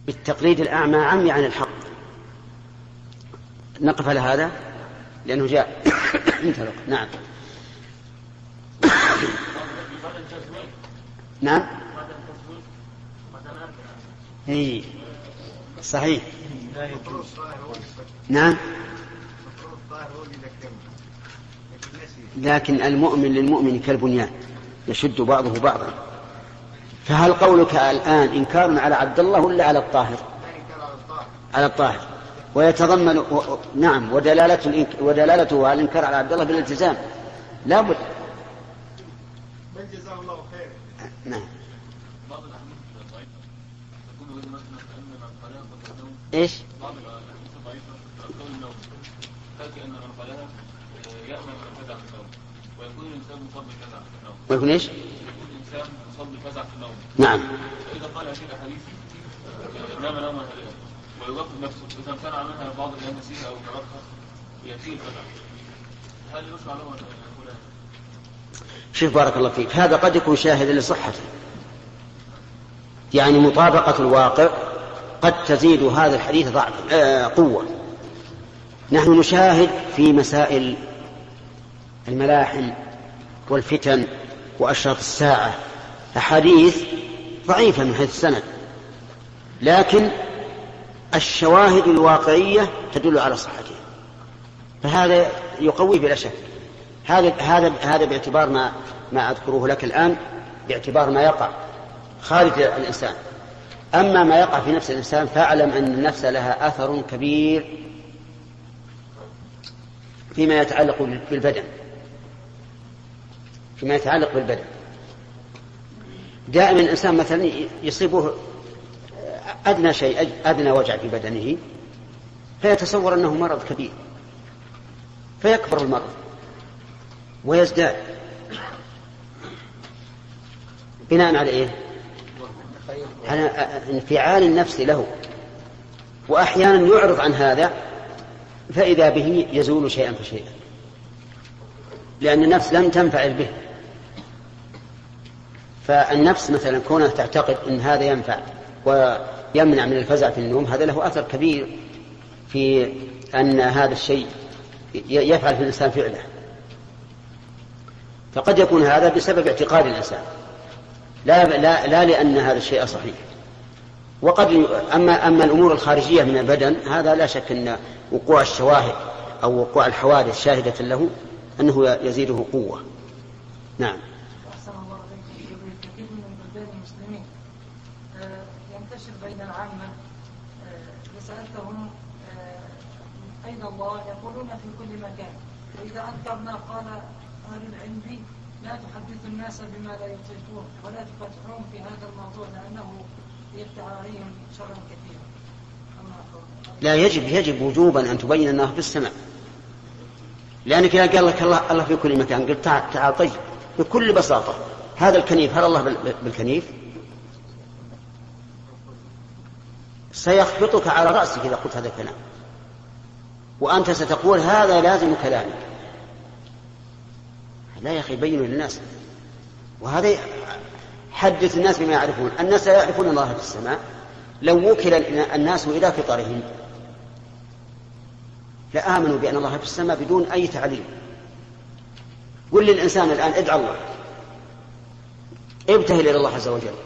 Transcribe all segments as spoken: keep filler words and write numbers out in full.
بالتقليد الأعمى عمي عن الحق. نقف على هذا لأنه جاء نعم نعم اي صحيح نعم. لكن المؤمن للمؤمن كالبنيان يشد بعضه بعضا. فهل قولك الآن إنكار على عبد الله ولا على الطاهر؟ على الطاهر. ويتضمن و... نعم ودلالته ودلالته على الإنكار على عبد الله بالالتزام لا بد. بل جزاه الله خير. نعم. ايش؟ بعض الاحاديث الضعيفه تقول النوم تاتي ان من قالها يامن من فزع في النوم ويكون الانسان مصاب بالفزع في النوم. ويكون ايش؟ يكون الانسان مصاب بالفزع في النوم. نعم. فاذا قال هذه الاحاديث نام نوما هادئا ويوقف نفسه اذا امتنع منها بعض الايام نسيها او تركها ياتيه الفزع. هل يشرع له ان يقول هذا؟ شوف بارك الله فيك، هذا قد يكون شاهدا لصحته، يعني مطابقة الواقع قد تزيد هذا الحديث ضعف آه قوة. نحن نشاهد في مسائل الملاحم والفتن وأشراط الساعة أحاديث ضعيفة من حيث السند، لكن الشواهد الواقعية تدل على صحتها، فهذا يقوي بلا شك. هذا هذا هذا باعتبار ما ما أذكره لك الآن، باعتبار ما يقع خارج الإنسان. أما ما يقع في نفس الإنسان فاعلم أن النفس لها أثر كبير فيما يتعلق بالبدن، فيما يتعلق بالبدن. دائما الإنسان مثلا يصيبه أدنى شيء، أدنى وجع في بدنه، فيتصور أنه مرض كبير، فيكبر المرض ويزداد بناء على إيه؟ على انفعال النفس له. وأحيانا يعرض عن هذا فإذا به يزول شيئا فشيئا، لأن النفس لم تنفعل به. فالنفس مثلا كونها تعتقد أن هذا ينفع ويمنع من الفزع في النوم، هذا له أثر كبير في أن هذا الشيء يفعل في الإنسان فعله. فقد يكون هذا بسبب اعتقاد الإنسان، لا, لا, لا لأن هذا الشيء صحيح. وقد أما, أما الأمور الخارجية من البدن، هذا لا شك أن وقوع الشواهد أو وقوع الحوادث شاهدة له أنه يزيده قوة. نعم. أحسن الله عليكم. في كثير من بلدان المسلمين ينتشر بين العامة سألتهم أين الله يقولون في كل مكان، وإذا أنكرنا قال أهل العلم لا تحدثوا الناس بما لا يطيقون ولا تفتحون في هذا الموضوع لأنه يفتح عليهم شرا كثيرا. لا، يجب يجب وجوبا أن تبين أنه في السماء، لأنك إذا قال لك الله الله في كل مكان قلت تعال تعال طيب بكل بساطة هذا الكنيف هل الله بالكنيف؟ سيخبطك على رأسك إذا قلت هذا الكلام، وأنت ستقول هذا لازم كلامك. لا يا أخي بينوا للناس، وهذا حدث الناس بما يعرفون. الناس لا يعرفون الله في السماء، لو وكل الناس إلى فطرهم لآمنوا بأن الله في السماء بدون أي تعليم. قل للإنسان الآن ادعى الله، ابتهل إلى الله عز وجل،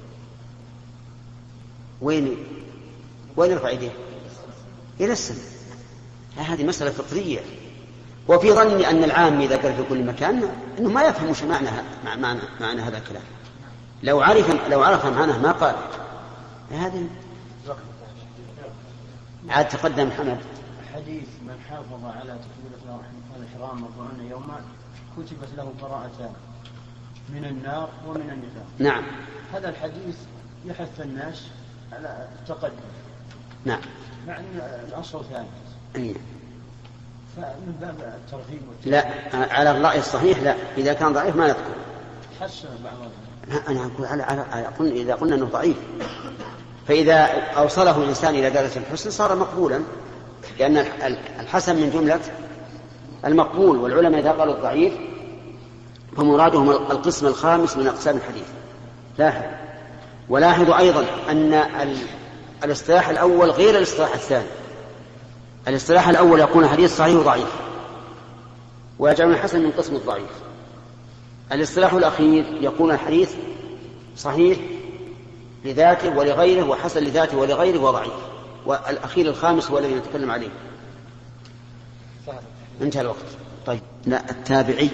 وين وين يرفع يديه؟ إلى السماء. هذه مسألة فطرية. وفي ظني أن العام إذا قال في كل مكان أنه ما يفهم وش معنى معنى معنى هذا الكلام. لو عرف لو عرف معناه ما قال. هذا عاد تقدم محمد. حديث من حافظ على تكبيرة الإحرام أربعين يوما كتبت له براءتان من النار ومن النفاق. نعم. هذا الحديث يحث الناس على التقدم. نعم. مع أن الأصل ثابت. أيه. فمن باب الترغيب. لا، على الرأي الصحيح لا، إذا كان ضعيف ما يذكر. حسن بعضهم. أنا أقول على على أقول إذا قلنا أنه ضعيف، فإذا أوصله الإنسان إلى درجة الحسن صار مقبولا، لأن الحسن من جملة المقبول. والعلماء إذا قالوا الضعيف فمرادهم القسم الخامس من أقسام الحديث. لاحظ ولاحظ أيضا أن الاصطلاح الأول غير الاصطلاح الثاني. الاصطلاح الأول يكون حديث صحيح وضعيف، ويجعل الحسن من قسم الضعيف. الاصطلاح الأخير يكون الحديث صحيح لذاته ولغيره، وحسن لذاته ولغيره، وضعيف. والأخير الخامس هو الذي نتكلم عليه. انتهى الوقت. طيب، لا التابعي.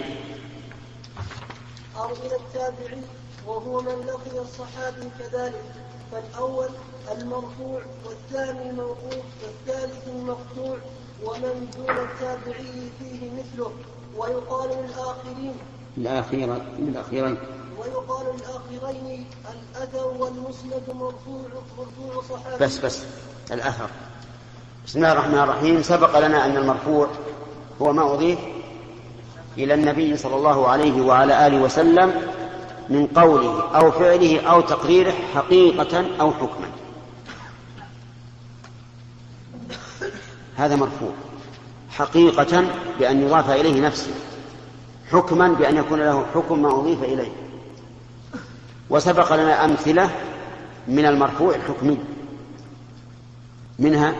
أو إلى التابعي وهو من لقي الصحابي كذلك، فالأول المرفوع والثاني الموقوف والثالث المقطوع، ومن دون التابعي فيه مثله. ويقال للآخرين الأخيرة الأخيرين ويقال للآخرين الأثر والمسند مرفوع مرفوع صحابي. بس بس الأثر. بسم الله الرحمن الرحيم. سبق لنا أن المرفوع هو ما أضيف إلى النبي صلى الله عليه وعلى آله وسلم من قوله أو فعله أو تقريره حقيقة أو حكما. هذا مرفوع حقيقة بأن يضاف إليه نفسه، حكما بأن يكون له حكم ما أضيف إليه. وسبق لنا أمثلة من المرفوع الحكمي، منها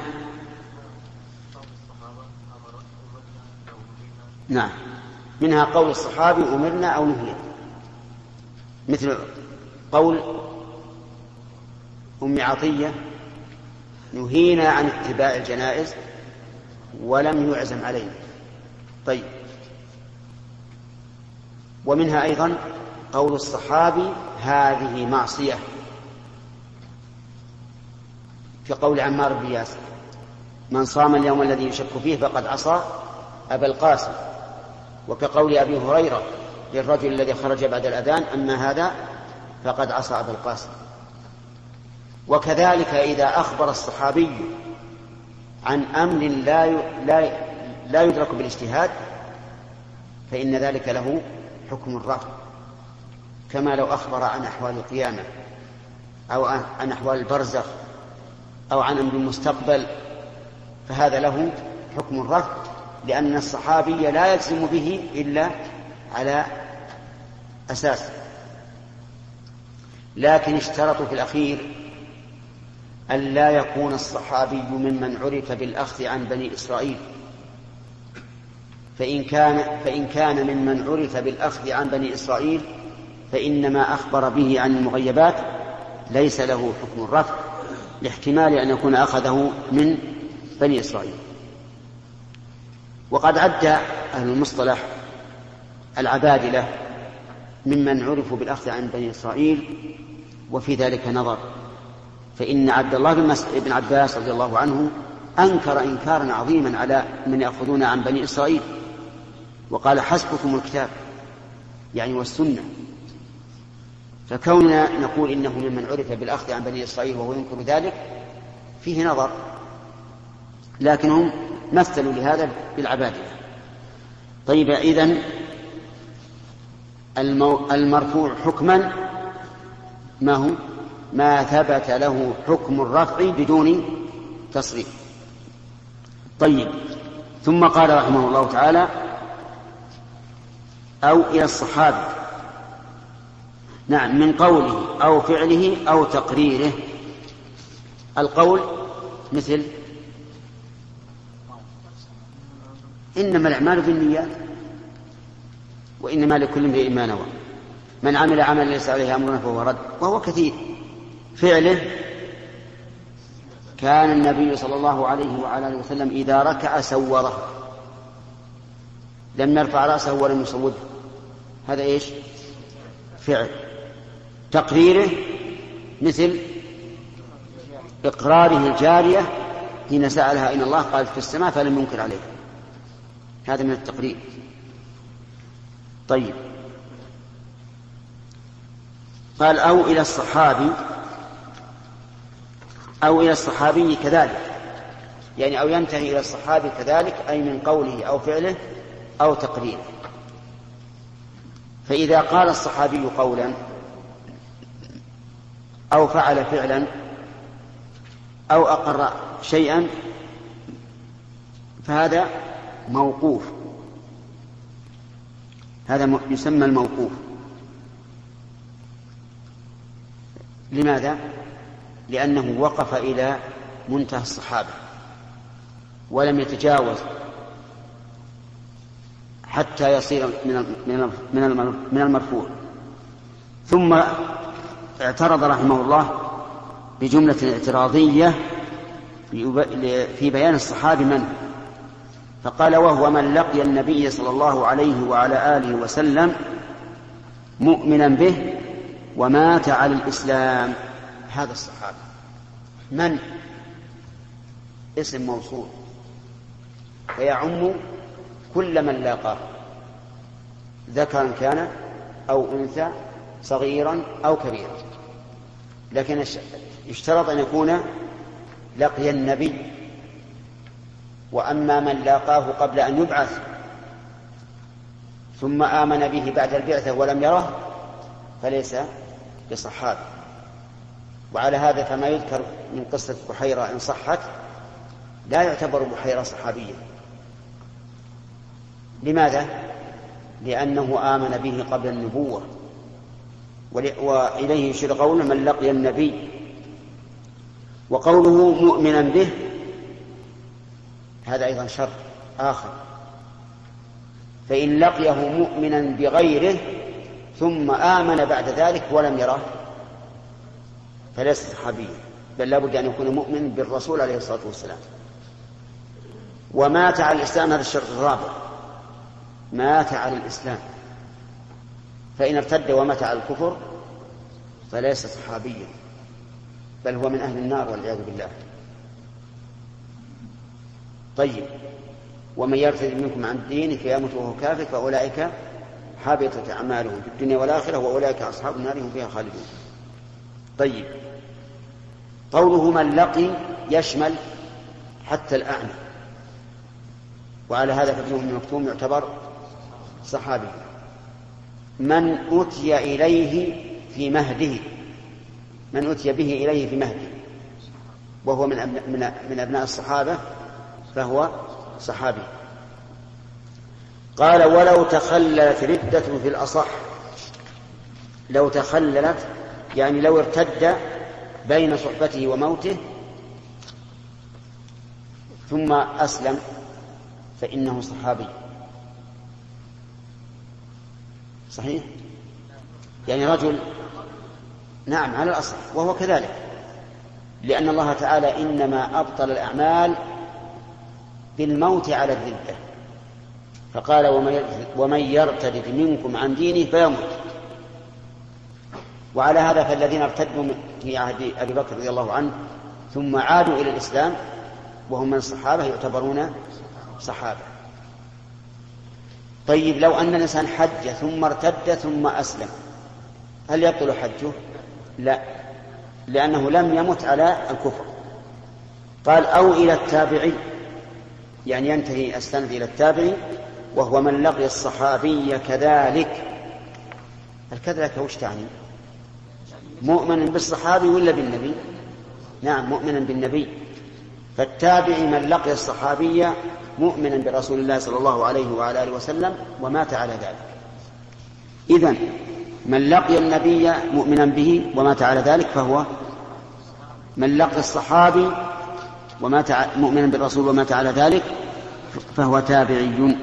نعم منها قول الصحابي أمرنا أو نهينا، مثل قول أم عطية نهينا عن اتباع الجنائز ولم يعزم علينا. طيب، ومنها أيضا قول الصحابي هذه معصية، في قول عمار بن ياسر من صام اليوم الذي يشك فيه فقد عصى أبا القاسم. وكقول أبي هريرة للرجل الذي خرج بعد الأذان أما هذا فقد عصى أبا القاسم. وكذلك إذا أخبر الصحابي عن أمر لا لا لا يدرك بالاجتهاد فإن ذلك له حكم الرفع، كما لو أخبر عن أحوال القيامة أو عن أحوال البرزخ أو عن أمر المستقبل، فهذا له حكم الرفع، لأن الصحابي لا يلزم به إلا على أساس. لكن اشترطوا في الأخير أن لا يكون الصحابي ممن عرف بالأخذ عن بني إسرائيل، فإن كان, فإن كان ممن عرف بالأخذ عن بني إسرائيل فإنما أخبر به عن المغيبات ليس له حكم الرفع، لاحتمال أن يكون أخذه من بني إسرائيل. وقد عد أهل المصطلح العبادلة ممن عرفوا بالأخذ عن بني إسرائيل، وفي ذلك نظر، فإن عبد الله بن عباس رضي الله عنه أنكر إنكارا عظيما على من يأخذون عن بني إسرائيل، وقال حسبكم الكتاب يعني والسنة. فكوننا نقول إنه ممن عرف بالأخذ عن بني إسرائيل وهو ينكر ذلك فيه نظر، لكنهم مثلوا لهذا بالعبادلة. طيب، إذن المرفوع حكما ما هو؟ ما ثبت له حكم الرفع بدون تصريف. طيب، ثم قال رحمه الله تعالى أو إلى الصحابة، نعم، من قوله أو فعله أو تقريره. القول مثل إنما الأعمال بالنيات وإنما لكل امرئ ما نوى، من عمل عملا ليس عليه أمرنا فهو رد، وهو كثير. فعله كان النبي صلى الله عليه وعلى آله وسلم إذا ركع سوره، لم يرفع رأسه ولم يصوده، هذا إيش؟ فعل. تقريره مثل إقراره الجارية حين سألها إن الله قالت في السماء فلم ينكر عليه، هذا من التقرير. طيب، قال أو إلى الصحابي، أو إلى الصحابي كذلك، يعني أو ينتهي إلى الصحابي كذلك، أي من قوله أو فعله أو تقريره. فإذا قال الصحابي قولا أو فعل فعلا أو أقر شيئا فهذا موقوف، هذا يسمى الموقوف. لماذا؟ لأنه وقف إلى منتهى الصحابة ولم يتجاوز حتى يصير من المرفوع. ثم اعترض رحمه الله بجملة اعتراضية في بيان الصحابي من، فقال: وهو من لقي النبي صلى الله عليه وعلى آله وسلم مؤمنا به ومات على الإسلام. هذا الصحابي من؟ اسم موصول فيعم كل من لاقاه، ذكرا كان أو أنثى، صغيرا أو كبيرا، لكن يشترط أن يكون لقي النبي. وأما من لاقاه قبل أن يبعث ثم آمن به بعد البعثة ولم يره فليس بصحابي. وعلى هذا فما يذكر من قصة بحيرة إن صحت لا يعتبر بحيرة صحابيا. لماذا؟ لأنه آمن به قبل النبوة، وإليه يشير قوله من لقي النبي. وقوله مؤمنا به هذا أيضا شرط آخر، فإن لقيه مؤمنا بغيره ثم آمن بعد ذلك ولم يره فليس صحابيا، بل لا بد أن يكون مؤمن بالرسول عليه الصلاة والسلام. ومات على الإسلام، هذا الشرط الرابع، مات على الإسلام، فإن ارتد ومات على الكفر فليس صحابيا، بل هو من أهل النار والعياذ بالله. طيب، ومن يرتد منكم عن دينه فيمت وهو كافر فأولئك حبطت أعمالهم في الدنيا والآخرة وأولئك أصحاب النار هم فيها خالدون. طيب، قوله من لقي يشمل حتى الأعمى، وعلى هذا فابن أم مكتوم يعتبر صحابي. من أتي إليه في مهده، من أتي به إليه في مهده وهو من أبناء, من أبناء الصحابة فهو صحابي. قال: ولو تخللت ردة في الأصح. لو تخللت يعني لو ارتد بين صحبته وموته ثم أسلم فإنه صحابي. صحيح؟ يعني رجل، نعم على الأصح، وهو كذلك، لأن الله تعالى إنما أبطل الأعمال بالموت على الردة، فقال: ومن يرتد منكم عن دينه فيموت. وعلى هذا فالذين ارتدوا في عهد أبي بكر رضي الله عنه ثم عادوا إلى الإسلام وهم من الصحابة يعتبرون صحابة. طيب، لو أن الإنسان حج ثم ارتد ثم أسلم هل يبطل حجه؟ لا، لأنه لم يمت على الكفر. قال: أو إلى التابعي، يعني ينتهي السند إلى التابعي، وهو من لقي الصحابي كذلك. الكذلك وش تعني؟ مؤمن بالصحابي ولا بالنبي؟ نعم، مؤمنا بالنبي. فالتابعي من لقي الصحابي مؤمنا برسول الله صلى الله عليه وعلى آله وسلم ومات على ذلك. إذن من لقي النبي مؤمنا به ومات على ذلك فهو من لقي الصحابي ومات مؤمنا بالرسول ومات على ذلك فهو تابعي.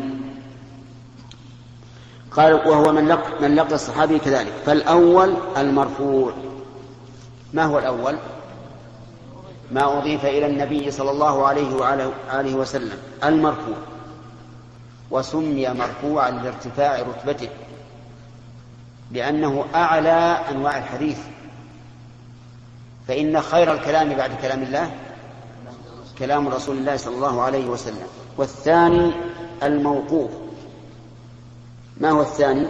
قال: وهو من لقي, من لقي الصحابي كذلك. فالأول المرفوع. ما هو الأول؟ ما أضيف إلى النبي صلى الله عليه وعلى آله وسلم، المرفوع، وسمي مرفوعا لارتفاع رتبته لأنه أعلى أنواع الحديث، فإن خير الكلام بعد كلام الله كلام رسول الله صلى الله عليه وسلم. والثاني الموقوف. ما هو الثاني؟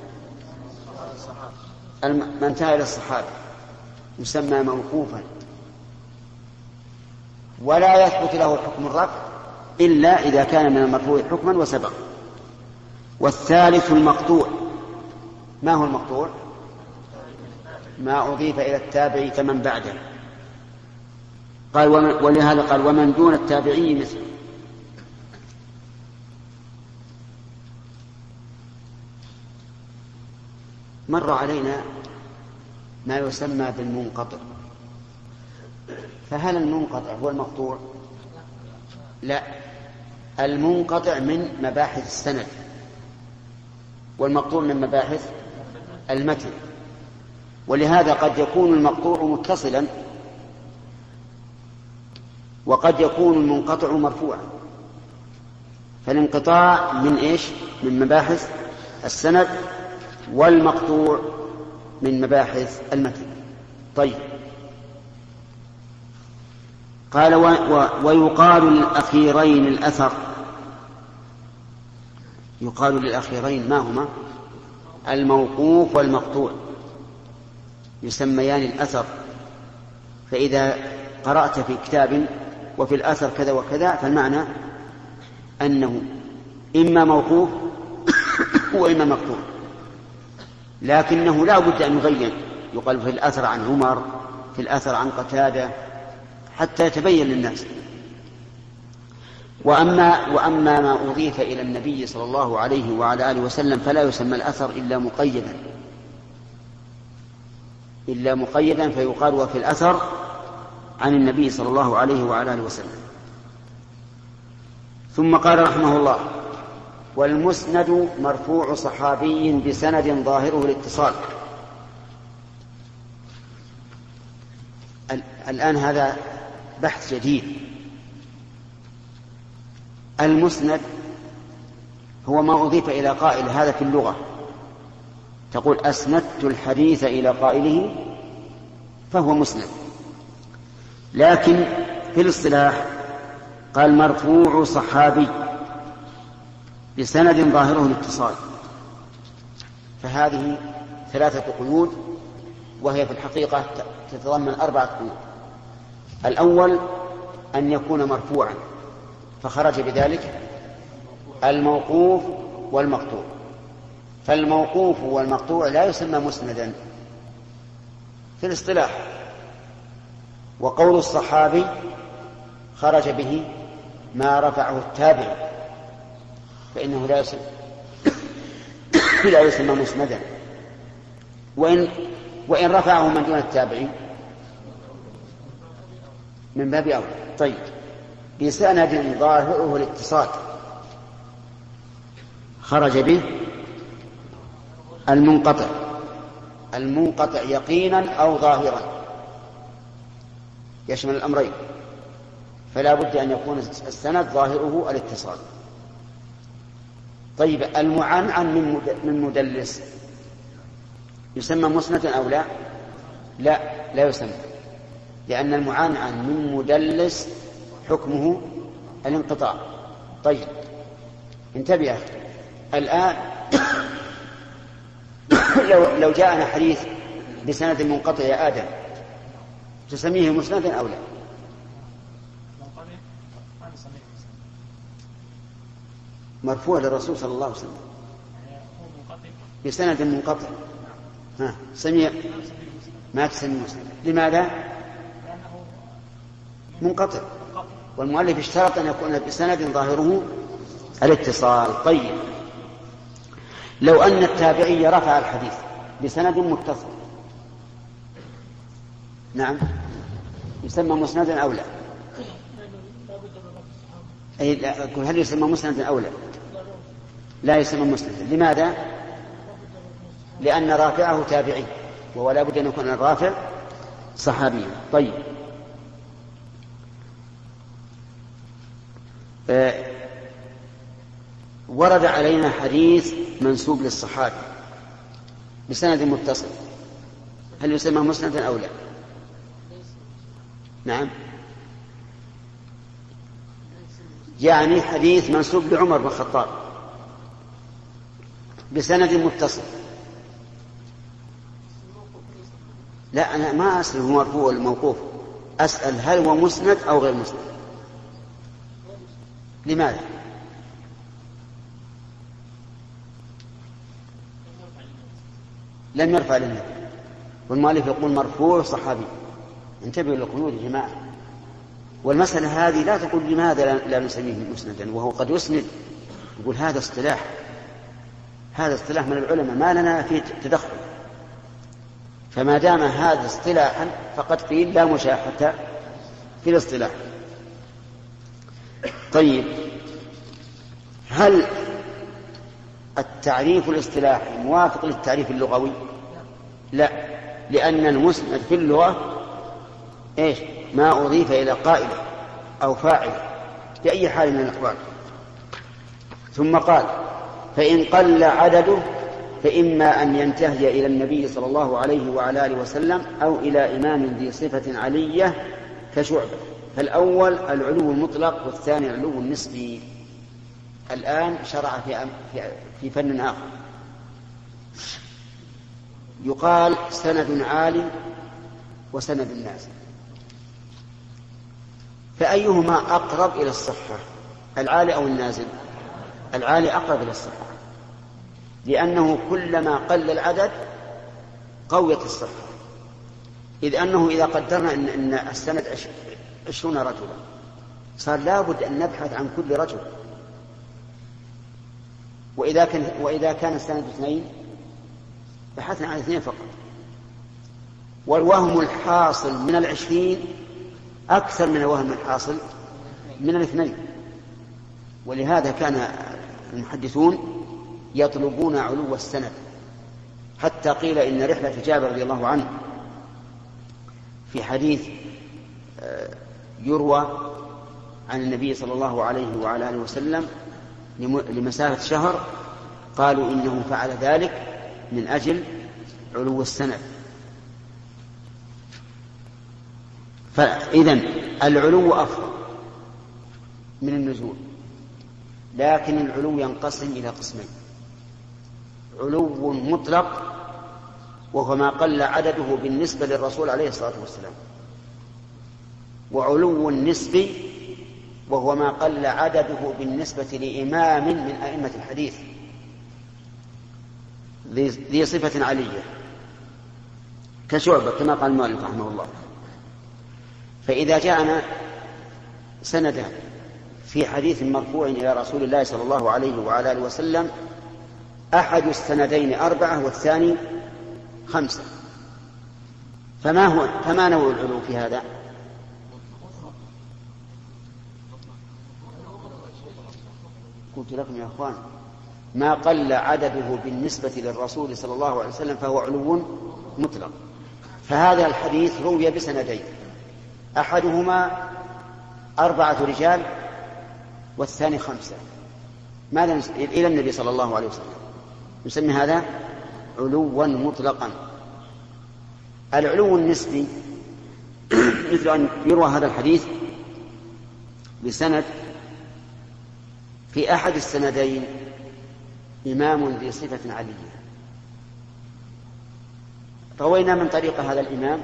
ما انتهى إلى الصحابة يسمى موقوفا، ولا يثبت له حكم الرفع إلا إذا كان من المرفوع حكما وسبق. والثالث المقطوع. ما هو المقطوع؟ ما أضيف إلى التابعي فمن بعده. قال: ولهذا قال: ومن دون التابعي مثل. مر علينا ما يسمى بالمنقطع، فهل المنقطع هو المقطوع؟ لا، المنقطع من مباحث السند والمقطوع من مباحث المتن، ولهذا قد يكون المقطوع متصلا وقد يكون المنقطع مرفوعا. فالانقطاع من ايش؟ من مباحث السند، والمقطوع من مباحث المتن. طيب، قال و... و... ويقال للأخيرين الأثر. يقال للأخيرين ما هما؟ الموقوف والمقطوع يسميان الأثر. فإذا قرأت في كتاب وفي الأثر كذا وكذا فالمعنى أنه إما موقوف وإما مقطوع، لكنه لا بد أن يبين. يقال في الأثر عن عمر، في الأثر عن قتادة، حتى يتبين للناس. وأما, وأما ما أضيف إلى النبي صلى الله عليه وعلى آله وسلم فلا يسمى الأثر إلا مقيدا إلا مقيدا فيقال وفي الأثر عن النبي صلى الله عليه وعلى آله وسلم. ثم قال رحمه الله: والمسند مرفوع صحابي بسند ظاهره الاتصال. الآن هذا بحث جديد. المسند هو ما أضيف إلى قائل، هذا في اللغة تقول أسندت الحديث إلى قائله فهو مسند. لكن في الاصطلاح قال مرفوع صحابي بسند ظاهره الاتصال، فهذه ثلاثة قيود، وهي في الحقيقة تتضمن أربعة قيود. الأول أن يكون مرفوعا فخرج بذلك الموقوف والمقطوع، فالموقوف والمقطوع لا يسمى مسندا في الاصطلاح. وقول الصحابي خرج به ما رفعه التابع، فإنه لا يسمى لا يسمى مسندا، وإن وإن رفعه من دون التابعين من باب أولى. طيب، بسند ظاهره الاتصال خرج به المنقطع المنقطع يقينا أو ظاهرا، يشمل الأمرين، فلا بد أن يكون السند ظاهره الاتصال. طيب، المعنعن من مدلس يسمى مسندا أو لا؟ لا، لا يسمى، لأن المعنعن من مدلس حكمه الانقطاع. طيب، انتبه الآن. لو, لو جاءنا حديث بسند منقطع يا آدم تسميه مسندا أو لا؟ مرفوع للرسول صلى الله عليه وسلم بسند منقطع، ها سميه ما تسميه مسندا. لماذا؟ منقطع، والمؤلف اشترط أن يكون بسند ظاهره الاتصال. طيب، لو أن التابعي رفع الحديث بسند متصل، نعم، يسمى مسندا أو لا؟ أي لا، هل يسمى مسندا أو لا؟ لا يسمى مسندا. لماذا؟ لأن رافعه تابعي، ولا بد أن يكون الرافع صحابيا. طيب، آه ورد علينا حديث منسوب للصحابي بسند متصل، هل يسمى مسندا أو لا؟ نعم، يعني حديث منسوب لعمر بن الخطاب بسند متصل. لا، أنا ما أسأل هو مرفوع ولا موقوف، أسأل هل هو مسند أو غير مسند. لماذا؟ لم يرفع للنبي، والمؤلف يقول مرفوع صحابي. انتبهوا للقيود يا جماعة. والمسألة هذه لا تقول لماذا لا نسميه مسندا وهو قد يسند، يقول هذا اصطلاح هذا اصطلاح من العلماء ما لنا فيه تدخل، فما دام هذا اصطلاحا فقد قيل لا مشاحة في الاصطلاح. طيب، هل التعريف الاصطلاحي موافق للتعريف اللغوي؟ لا، لأن المسند في اللغة إيش؟ ما أضيف إلى قائل أو فاعل بأي حال من الأحوال. ثم قال: فإن قل عدده فإما أن ينتهي إلى النبي صلى الله عليه وعلى آله وسلم أو إلى إمام ذي صفة علية كشعبة. فالأول العلو المطلق والثاني العلو النسبي. الآن شرع في, في فن آخر، يقال سند عالي وسند نازل، فأيهما أقرب إلى الصحة، العالي أو النازل؟ العالي أقرب إلى الصحة، لأنه كلما قل العدد قويت الصحة، إذ أنه إذا قدرنا إن, إن السند عشرون رجلا صار لابد أن نبحث عن كل رجل، وإذا كان, وإذا كان السند اثنين بحثنا عن اثنين فقط. والوهم الحاصل من العشرين أكثر من الوهم الحاصل من الاثنين، ولهذا كان المحدثون يطلبون علو السند، حتى قيل إن رحلة جابر رضي الله عنه في حديث يروى عن النبي صلى الله عليه وعلى آله وسلم لمسافة شهر، قالوا إنه فعل ذلك من أجل علو السند. فإذن العلو أفضل من النزول، لكن العلو ينقسم إلى قسمين: علو مطلق وهو ما قل عدده بالنسبة للرسول عليه الصلاة والسلام، وعلو نسبي وهو ما قل عدده بالنسبة لإمام من أئمة الحديث ذي صفة علية كشعبة كما قال المؤلف رحمه الله. فإذا جاءنا سندان في حديث مرفوع إلى رسول الله صلى الله عليه وعلى آله وسلم، أحد السندين أربعة والثاني خمسة، فما هو فما نوع العلو في هذا؟ قلت لكم يا أخوان ما قل عدده بالنسبة للرسول صلى الله عليه وسلم فهو علو مطلق. فهذا الحديث روي بسندين، أحدهما أربعة رجال والثاني خمسة، ماذا إلى النبي صلى الله عليه وسلم، نسمي هذا علوا مطلقا. العلو النسبي مثل أن يروى هذا الحديث بسند في أحد السندين إمام ذي صفة علية، روينا من طريق هذا الإمام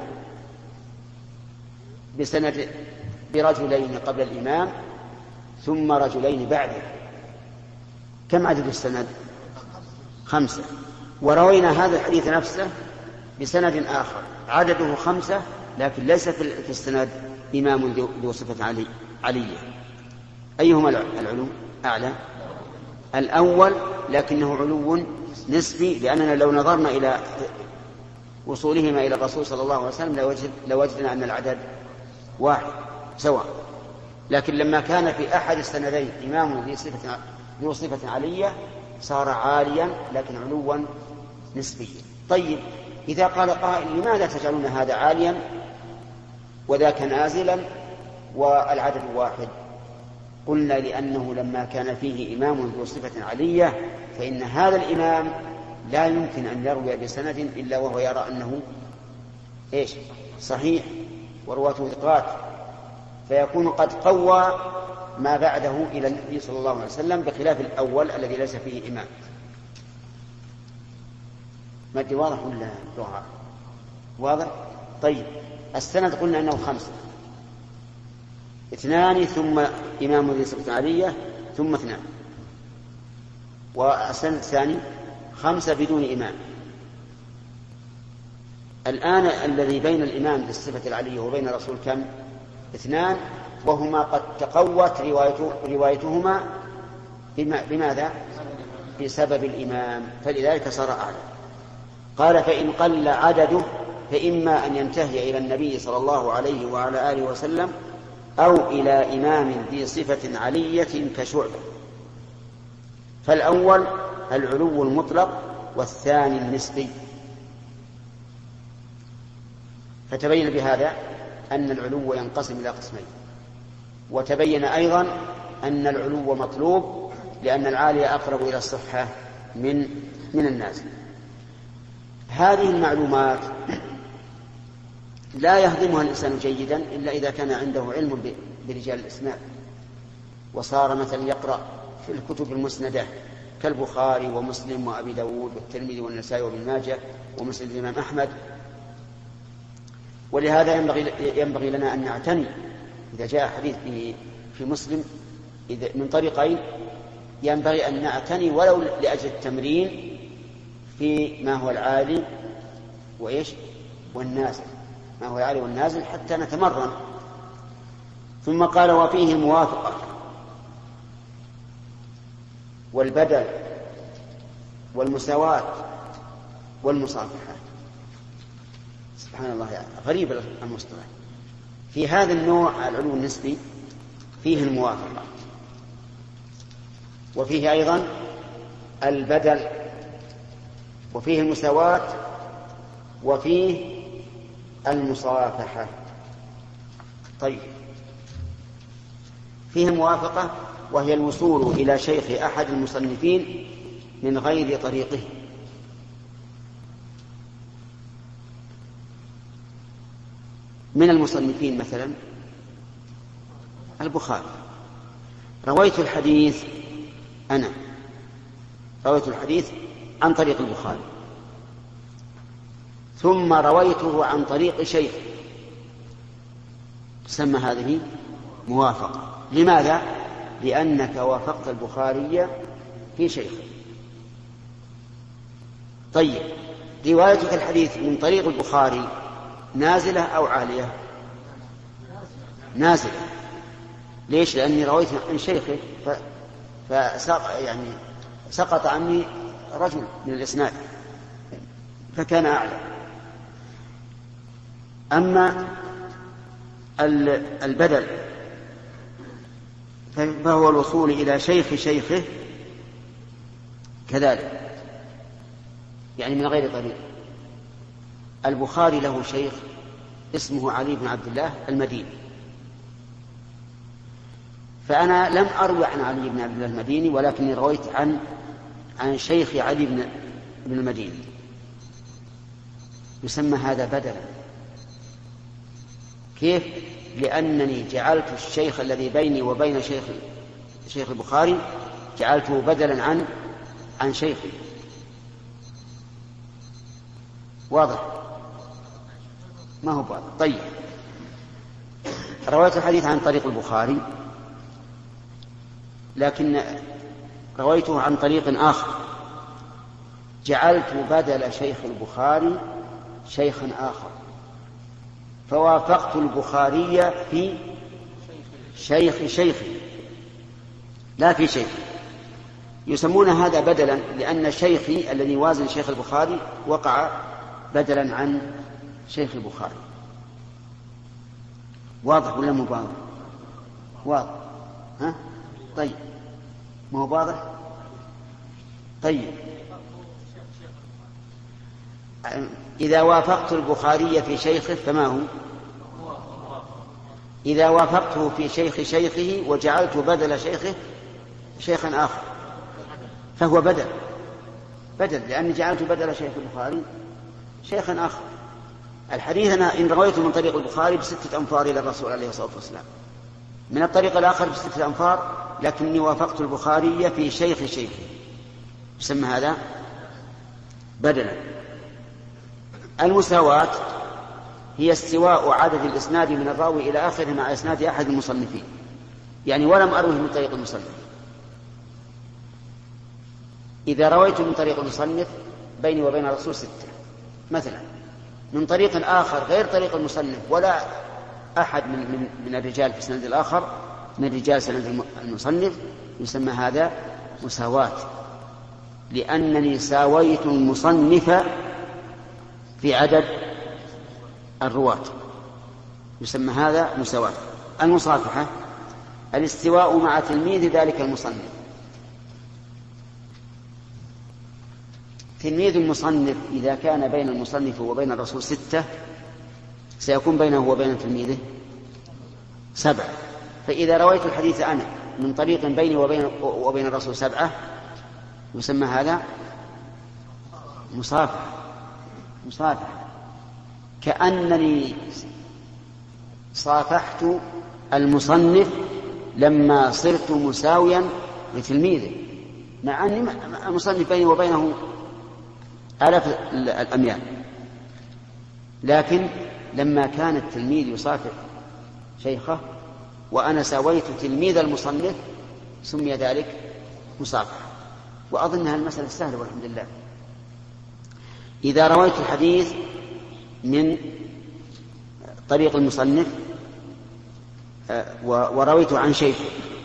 بسند برجلين قبل الإمام ثم رجلين بعده، كم عدد السند؟ خمسة. وروينا هذا الحديث نفسه بسند آخر عدده خمسة لكن ليس في السند إمام ذو صفة علي علية. أيهما العلو أعلى؟ الأول، لكنه علو نسبي، لأننا لو نظرنا إلى وصولهما إلى الرسول صلى الله عليه وسلم لوجدنا أن العدد واحد سواء، لكن لما كان في أحد السندين إمام ذي صفة ذو صفة علية صار عاليا لكن علوا نسبيا. طيب، إذا قال قائل لماذا تجعلون هذا عاليا وذاك نازلا والعدد واحد؟ قلنا لأنه لما كان فيه إمام ذو صفة علية فإن هذا الإمام لا يمكن أن يروي بسند إلا وهو يرى أنه إيش؟ صحيح ورواته ثقات، فيكون قد قوى ما بعده إلى النبي صلى الله عليه وسلم، بخلاف الأول الذي ليس فيه إمام. ما واضح ولا دعاء؟ واضح؟ طيب، السند قلنا أنه خمسة، اثنان ثم إمام ذي صفة علية ثم اثنان، والسند الثاني خمسة بدون إمام. الآن الذي بين الإمام ذي الصفة العلية وبين الرسول كم؟ اثنان، وهما قد تقوت روايته روايتهما بماذا؟ بسبب الإمام، فلذلك صار أعلى. قال: فإن قل عدده فإما أن ينتهي إلى النبي صلى الله عليه وعلى آله وسلم أو إلى إمام ذي صفة علية كشعبة. فالأول العلو المطلق والثاني النسبي. فتبين بهذا أن العلو ينقسم إلى قسمين، وتبين أيضا أن العلو مطلوب لأن العالي أقرب إلى الصحة من من النازل. هذه المعلومات لا يهضمها الإنسان جيدا إلا إذا كان عنده علم برجال الإسناد، وصار مثلا يقرأ في الكتب المسندة كالبخاري ومسلم وأبي داود والترمذي والنسائي وابن ماجه ومسند الإمام أحمد. ولهذا ينبغي, ينبغي لنا أن نعتني إذا جاء حديث في مسلم من طريقين، ينبغي أن نعتني ولو لأجل التمرين في ما هو العالي وإيش والنازل، ما هو العالي والنازل حتى نتمرن. ثم قال وفيه الموافقة والبدل والمساواة والمصافحة. سبحان الله، يعني غريب المصطلح. في هذا النوع العلو النسبي فيه الموافقة، وفيه أيضا البدل، وفيه المساواة، وفيه المصافحة. طيب، فيه الموافقة وهي الوصول إلى شيخ أحد المصنفين من غير طريقه. من المصنفين مثلا البخاري، رويت الحديث أنا رويت الحديث عن طريق البخاري، ثم رويته عن طريق شيخ، تسمى هذه موافقة. لماذا؟ لأنك وافقت البخاري في شيخ. طيب، روايتك الحديث من طريق البخاري نازلة أو عالية؟ نازلة. ليش؟ لأني رويت عن شيخه فسقط يعني سقط عني رجل من الإسناد فكان أعلى. أما البدل فهو الوصول إلى شيخ شيخه كذلك، يعني من غير طريق. البخاري له شيخ اسمه علي بن عبد الله المديني، فأنا لم أروي عن علي بن عبد الله المديني، ولكني رويت عن عن شيخ علي بن بن المديني. يسمى هذا بدلا. كيف؟ لأنني جعلت الشيخ الذي بيني وبين شيخ شيخ البخاري جعلته بدلا عن عن شيخي. واضح؟ ما هو واضح؟ طيب، رويت الحديث عن طريق البخاري، لكن رويته عن طريق آخر، جعلت بدل شيخ البخاري شيخا آخر، فوافقت البخاري في شيخ شيخي لا في شيخي. يسمون هذا بدلا لأن شيخي الذي يوازن شيخ البخاري وقع بدلا عن شيخ البخاري. واضح ولا مو واضح؟ واضح. ها؟ طيب، ما هو واضح؟ طيب، إذا وافقت البخاري في شيخه فما هو؟ إذا وافقته في شيخ شيخه وجعلت بدل شيخه شيخا آخر فهو بدل بدل لأني جعلت بدل شيخ البخاري شيخا آخر. الحديث أنا إن رويته من طريق البخاري بستة أنفار إلى الرسول عليه الصلاة والسلام، من الطريق الآخر بستة أنفار، لكني وافقت البخاري في شيخ شيخه، يسمى هذا بدلا. المساواة هي استواء عدد الإسناد من الراوي إلى آخره مع إسناد أحد المصنفين، يعني ولم أروه من طريق المصنف. إذا رويت من طريق المصنف بيني وبين الرسول ستة مثلا، من طريق آخر غير طريق المصنف ولا أحد من, من, من الرجال في السند الآخر من رجال سند المصنف، يسمى هذا مساواة، لأنني ساويت المصنف في عدد الرواة، يسمى هذا مساواة. المصافحة الاستواء مع تلميذ ذلك المصنف. تلميذ المصنف إذا كان بين المصنف وبين الرسول ستة سيكون بينه وبين تلميذه سبعة. فإذا رويت الحديث أنا من طريق بيني وبين, وبين الرسول سبعة يسمى هذا مصافحة. مصافحة كأنني صافحت المصنف لما صرت مساويا لتلميذه، مع أن المصنف بيني وبينه آلاف الأميال، لكن لما كان التلميذ يصافح شيخه وأنا ساويت تلميذ المصنف سمي ذلك مصافحة. وأظنها المسألة سهلة والحمد لله. إذا رويت الحديث من طريق المصنف ورويته عن شيخ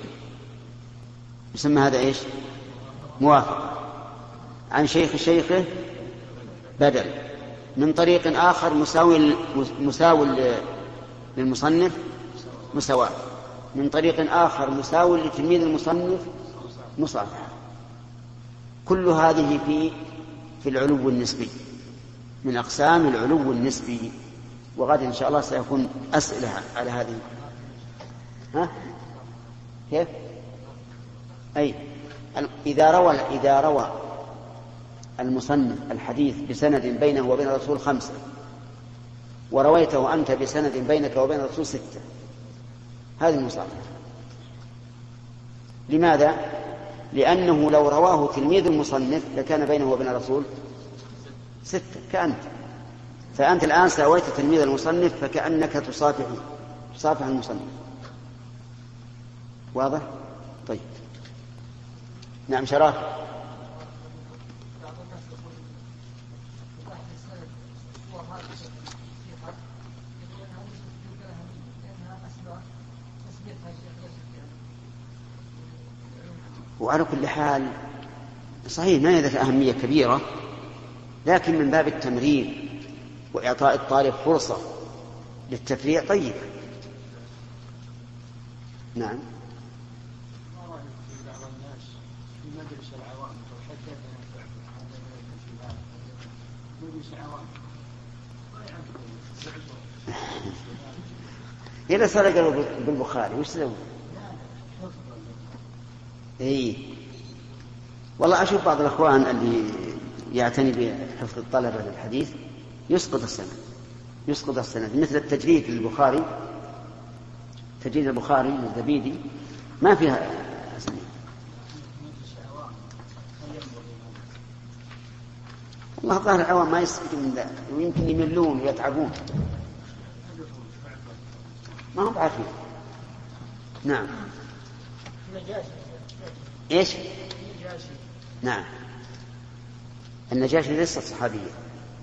يسمى هذا إيش؟ موافق. عن شيخ شيخه بدل. من طريق آخر مساوي مساوي للمصنف مساواة. من طريق آخر مساوي لتلميذ المصنف مصافحة. كل هذه في في العلو النسبي، من أقسام العلو النسبي. وغدا إن شاء الله سيكون أسئلة على هذه. ها؟ كيف؟ أي إذا روى إذا روى المصنف الحديث بسند بينه وبين الرسول خمسة ورويته أنت بسند بينك وبين الرسول ستة، هذه المصافحة. لماذا؟ لأنه لو رواه تلميذ المصنف لكان بينه وبين الرسول ستة كأنت. فأنت الآن ساويت تلميذ المصنف فكأنك تصافح تصافح المصنف. واضح؟ طيب. نعم شراف. وعلى كل حال صحيح ما يذكر أهمية كبيرة، لكن من باب التمرين وإعطاء الطالب فرصة للتفريع طيب. نعم. إذا سرق بالبخاري وش سوي؟ إيه والله أشوف بعض الأخوان اللي يعتني بحفظ الطلبة للحديث يسقط السند يسقط السند مثل التجريد للبخاري، تجريد البخاري للزبيدي ما فيها أسناد. والله ظاهر العوام ما يستفيدون من ذلك ويمكن يملون ويتعبون ما هم عارفين. نعم. إيش؟ نعم. النجاشي ليست صحابية،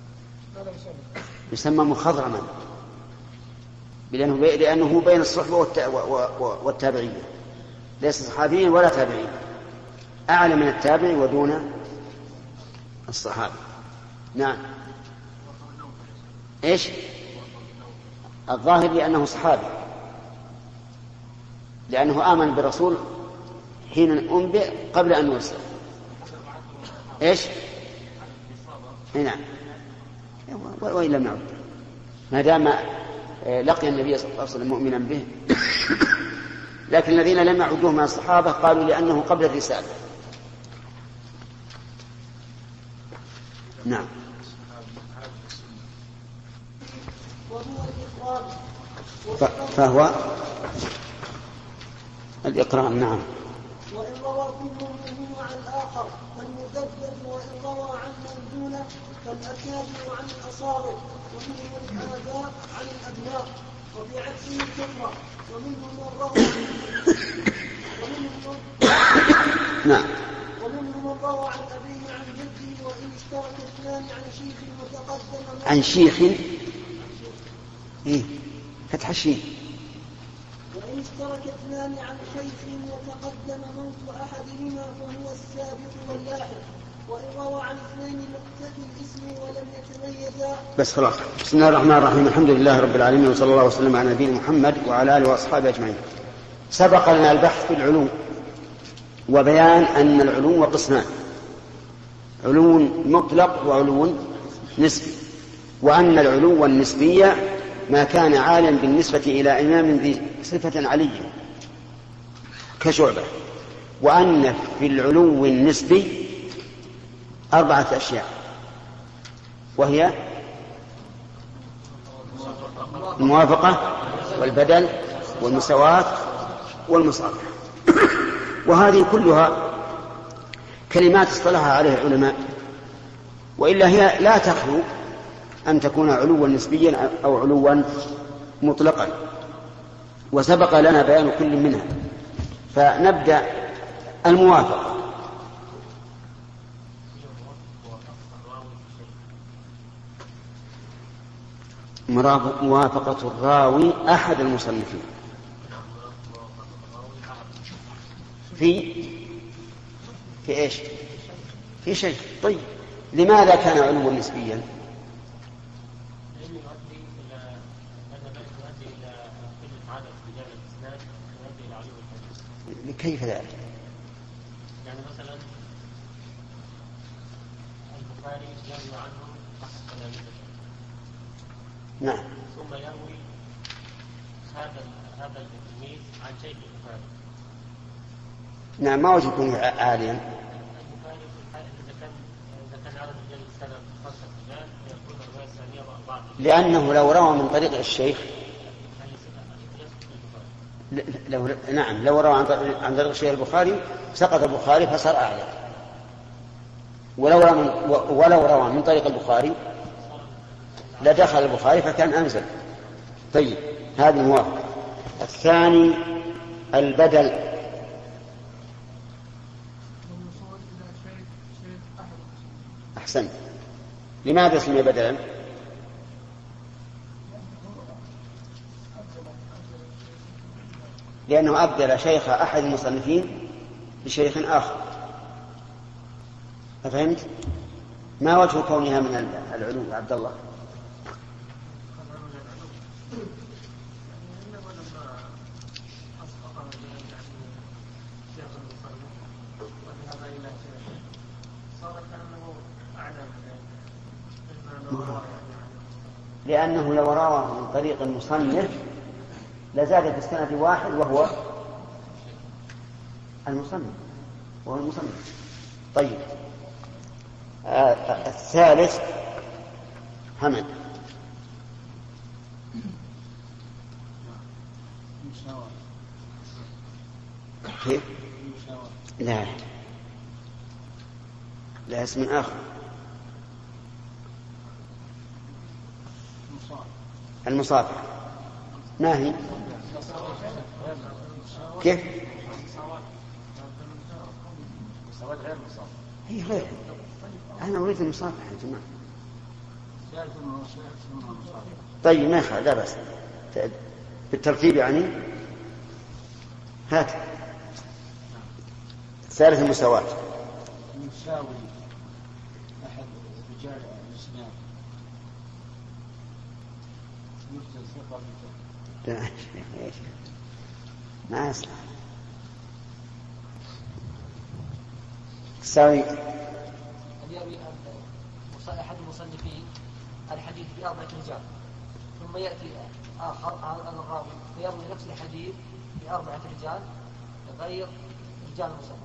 يسمى مخضرما لأنه لأنه بين الصحبة والتابعية، ليس صحابيا ولا تابعيا، أعلى من التابعي ودون الصحابة. نعم. إيش؟ الظاهر لأنه صحابي، لأنه آمن بالرسول حين أنبئ قبل أن يرسل. إيش؟ نعم. وإن لم يعد ما دام لقي النبي صلى الله عليه وسلم مؤمنا به. لكن الذين لم يعدوه من الصحابة قالوا لأنه قبل الرسالة. نعم. فهو الإقرام. نعم. وإن روى كل منهما عن الآخر فالمدبر، وإن روى عن منزولة فالأكابر عن الأصاغر، ومنهم الآباء عن الأبناء، وفي عكسه الكفرة، ومنهم من روى ومنهم نعم. ومنهم من روى عن أبيه عن جده، وإن اشترك اثنان عن شيخ متقدم عن شيخ إيه فتح الشيخ. وإن اشترك اثنان عن شيخ وتقدم موت أحدهما فهو السابق واللاحق، وإن روى عن اثنين مقتدي الاسم ولم يتميزا. بس خلاص. بسم الله الرحمن الرحيم. الحمد لله رب العالمين، وصلى الله وسلم على نبينا محمد وعلى آله وأصحابه أجمعين. سبق لنا البحث في العلو وبيان أن العلو قسمان: علو مطلق وعلو نسبي، وأن العلو النسبي ما كان عاليا بالنسبة إلى إمام ذي صفة علية كشعبة، وأن في العلو النسبي أربعة أشياء، وهي الموافقة والبدل والمساواة والمصافحة. وهذه كلها كلمات اصطلح عليها العلماء، وإلا هي لا تخلو أن تكون علوا نسبيا أو علوا مطلقا، وسبق لنا بيان كل منها. فنبدأ الموافقة. موافقة الراوي أحد المصنفين في في إيش؟ في شيء. طيب لماذا كان علوا نسبيا؟ كيف ذلك؟ يعني مثلا البخاري يروي عنه أحد تلاميذه، نعم، ثم يروي هذا هذا التلميذ عن شيخ البخاري. نعم، ما وجه يكون عاليا؟ البخاري إذا كان إذا كان عدد رجال السنة خمسة رجال فيكون الرواية الثانية وأربعة، لأنه لو روى من طريق الشيخ لو نعم لو روى عن طريق الشيخ البخاري سقط البخاري فصار أعلى، ولو روى من ولو روى من طريق البخاري لدخل البخاري فكان أنزل. طيب هذه موافقة. الثاني البدل. أحسنت. لماذا سمي بدلا؟ لأنه أبدل شيخ أحد المصنفين بشيخ آخر. أفهمت؟ ما وجه كونها من العلو عبد الله؟ لأنه لو روى من طريق المصنف لزاد في السند واحد وهو المصنف وهو المصنف. طيب آه الثالث حمد. كيف؟ لا لا اسم آخر. المصافحة. ما هي؟ كيف؟ هي غير. أنا أريد المصافحة يا جماعة. طيب ما يخالف، لا بأس. بالترتيب يعني. هات. الثالث المساواة. يساوي أحد رجال الإسلام يرسل ثقة لا يا شيخ ما أصلح. تساوي أن يروي أحد المصنفين الحديث بأربعة رجال ثم يأتي آخر الراوي فيروي نفس الحديث بأربعة رجال غير رجال المصنف.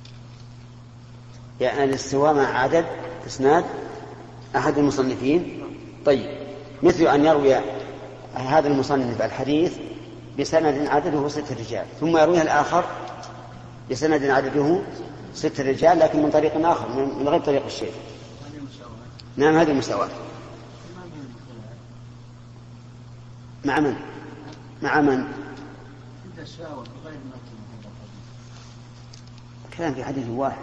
يعني الاستواء مع عدد إسناد أحد المصنفين. طيب مثل أن يروي هذا المصنف الحديث بسند عدده ستة رجال ثم يرويها الآخر بسند عدده ستة رجال لكن من طريق آخر من غير طريق الشيخ. نعم هذه المساواة. مع من؟ مع من؟ كلام في حديث واحد.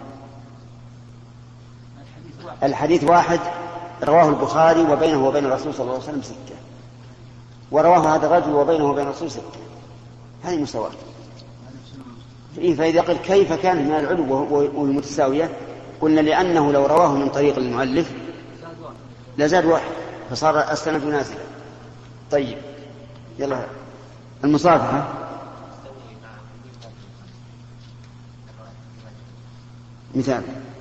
الحديث واحد رواه البخاري وبينه وبين الرسول صلى الله عليه وسلم ستة، ورواه هذا الرجل وبينه وبين الرسول ستة. هذه مساواة. فإذا قل كيف كان من العلو والمتساوية قلنا لأنه لو رواه من طريق المؤلف لزاد واحد فصار السند نازلا. طيب يلا المصافحة مثال.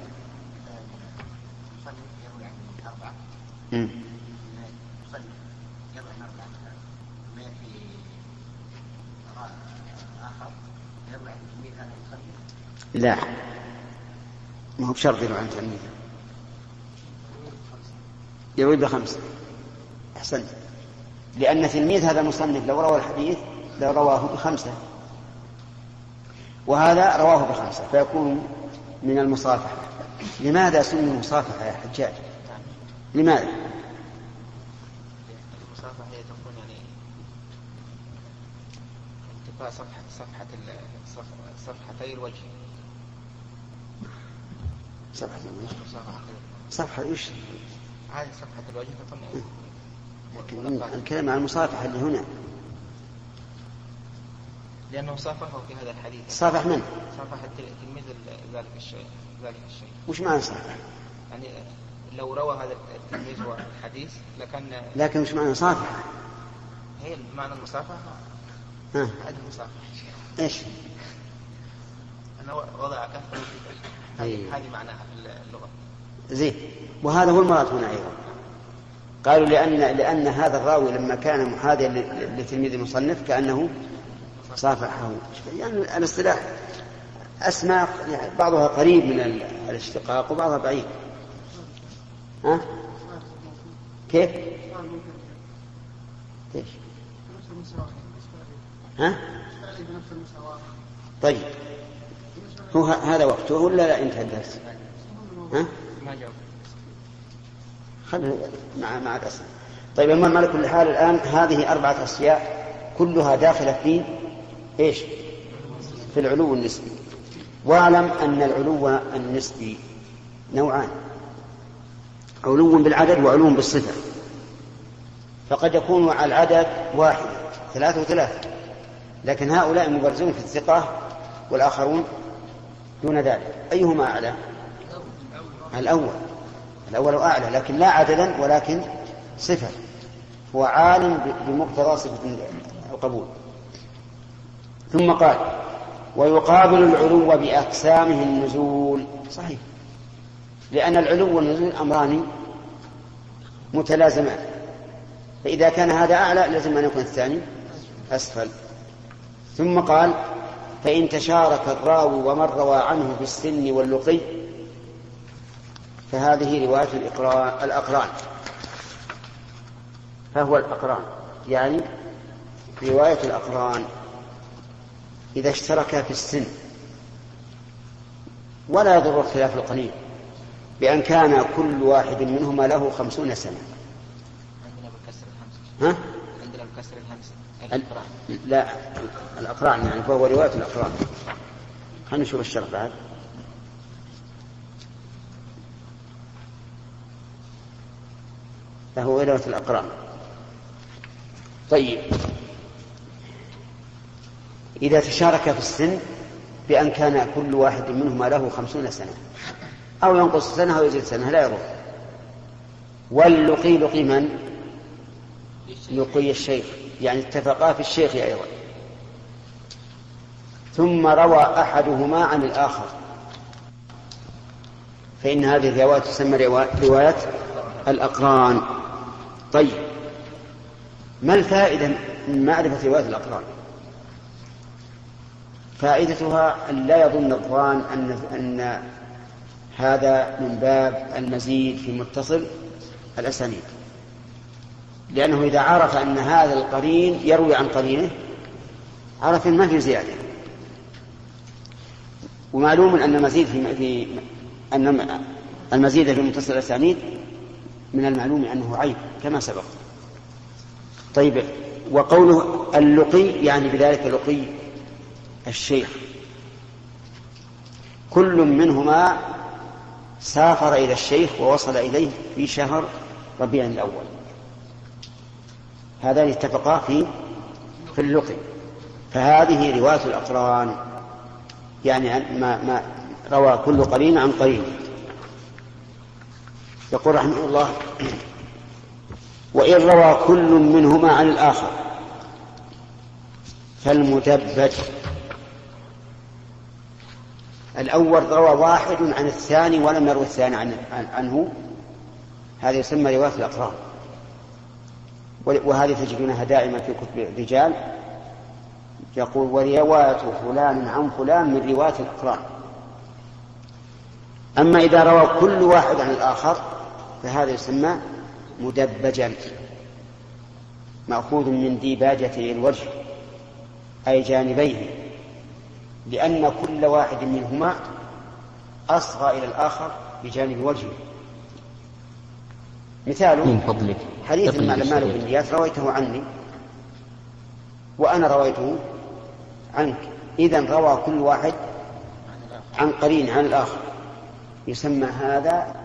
مم. لا ما هو بشرط يروي عن تلميذه، يروي بخمسة. أحسنت، لأن تلميذ هذا المصنف لو روى الحديث لو رواه بخمسة، وهذا رواه بخمسة فيكون من المصافحة. لماذا سمي مصافحة يا حجاج؟ لماذا؟ المصافحة هي تكون يعني انتفاء صفحة صفحة صفحتي الوجه. صفحة الوجه مصافحة صفحة إيش؟ هذه صفحة الوجه تكون لكن الكلام عن المصافحة اللي هنا، لأنه صافحه في هذا الحديث. صافح من؟ صافح تلميذ ذلك الشيء ذلك الشيء. وش معنى صافح؟ يعني لو روى هذا التلميذ هو الحديث لكن لكن وش معنى صافحة؟ هي معنى المصافحة. ها هذه المصافحة إيش؟ أنا وضع كفه أيه. هذه معناها في اللغة. زين، وهذا هو المراد هنا أيضا. قالوا لأن لأن هذا الراوي لما كان محاذيا لتلميذ المصنف كأنه صافحه. يعني الاصطلاح أسماء يعني بعضها قريب من الاشتقاق وبعضها بعيد. ها؟ كيف؟ كيف؟ ها؟ طيب هو هذا وقته ولا لا انتهى الدرس؟ ها؟ ما جاوب. خلنا مع مع الأسف. طيب المهم على كل حال الآن هذه أربعة أشياء كلها داخلة في إيش؟ في العلو النسبي. واعلم أن العلو النسبي نوعان: علو بالعدد وعلو بالصفة. فقد يكون على العدد واحد ثلاثة وثلاثة، لكن هؤلاء مبرزون في الثقة والآخرون دون ذلك. أيهما أعلى؟ الأول. الأول أعلى لكن لا عددا ولكن صفة، هو عالم بمقتضى صفة القبول. ثم قال: ويقابل العلو بأقسامه النزول. صحيح، لأن العلو والنزول أمران متلازمان، فإذا كان هذا أعلى لازم أن يكون الثاني أسفل. ثم قال: فإن تشارك الراوي ومن روى عنه في السن واللقي فهذه رواية الأقران. فهو الأقران يعني رواية الأقران إذا اشتركا في السن، ولا يضر اختلاف القليل بأن كان كل واحد منهما له خمسون سنة. عندنا بكسر الهمزة. ها؟ عندنا بكسر الهمزة. الأقران. لا الأقران يعني فهو رواية الأقران. خلينا نشوف الشرح بعد. فهو رواية الأقران. طيب إذا تشارك في السن بأن كان كل واحد منهما له خمسون سنة أو ينقص سنة أو يزيد سنة لا يضر. واللقي لقي من؟ لقي الشيخ، يعني اتفقا في الشيخ أيضا. ثم روى أحدهما عن الآخر فإن هذه الرواية تسمى رواية الأقران. طيب ما الفائدة من معرفة رواية الأقران؟ فائدتها أن لا يظن الظان أن, أن هذا من باب المزيد في متصل الأسانيد، لأنه إذا عرف أن هذا القرين يروي عن قرينه عرف ما في زيادة. ومعلوم أن المزيد في, في أن المزيد في متصل الأسانيد من المعلوم أنه عيب كما سبق. طيب وقوله اللقي يعني بذلك لقي الشيخ، كل منهما سافر إلى الشيخ ووصل إليه في شهر ربيع الأول، هذان اتفقا في في اللقي. فهذه رواية الأقران، يعني ما, ما روى كل قرين عن قرين. يقول رحمه الله: وإن روى كل منهما عن الآخر فالمدبج. الأول روى واحد عن الثاني ولم يروي الثاني عنه، هذا يسمى رواية الأقران، وهذه تجدونها دائما في كتب الرجال، يقول: ورواية فلان عن فلان من رواية الأقران. أما إذا روى كل واحد عن الآخر فهذا يسمى مدبجا، مأخوذ من ديباجة الوجه أي جانبيه، لأن كل واحد منهما أصغى إلى الآخر بجانب وجهه. مثاله من فضلك حديث المال بن إياس رويته عني وأنا رويته عنك، إذن روى كل واحد عن قرين عن الآخر، يسمى هذا